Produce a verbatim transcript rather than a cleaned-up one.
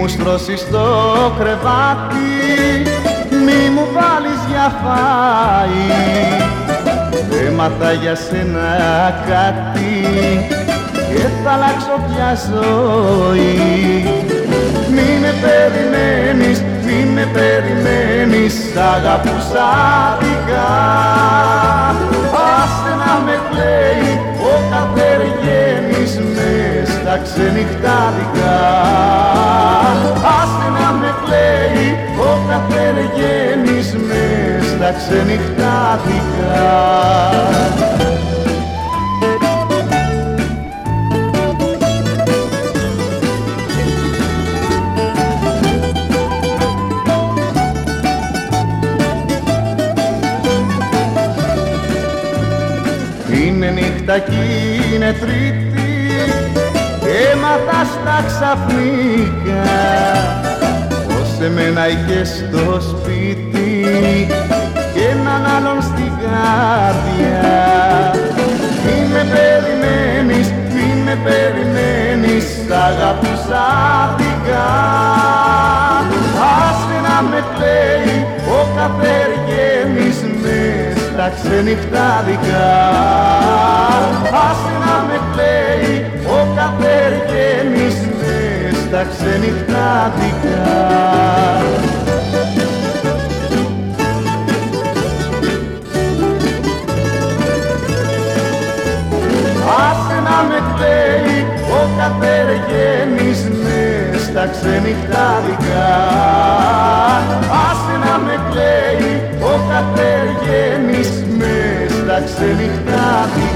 μου στρώσεις το κρεβάτι, μη μου βάλεις για φάι. Έμαθα για σένα κάτι και θα αλλάξω πια ζωή. Μη με περιμένεις, μη με περιμένεις, αγαπούσα άδικα. Άσε να με κλαίει ο καθεργένης μες στα ξενυχτάδικα. Άσε να με κλαίει ο καθεργένης μες στα ξενυχτάδικα. Είναι νύχτα κι είναι Τρίτη, έμαθα στα ξαφνικά πως εμένα είχες στο σπίτι και έναν άλλον στην καρδιά. Μη με περιμένεις, μη με περιμένεις, αγαπούσα άδικα. Άσε να με κλαίει ο καθεργένης μες στα ξενυχτάδικα. Άσε να με κλαίει ο καθεργένης μες στα ξενυχτάδικα. Άσε να με κλαίει ο καθεργένης μες στα ξενυχτάδικα. Άσε να με κλαίει ο καθεργένης μες στα ξενυχτάδικα.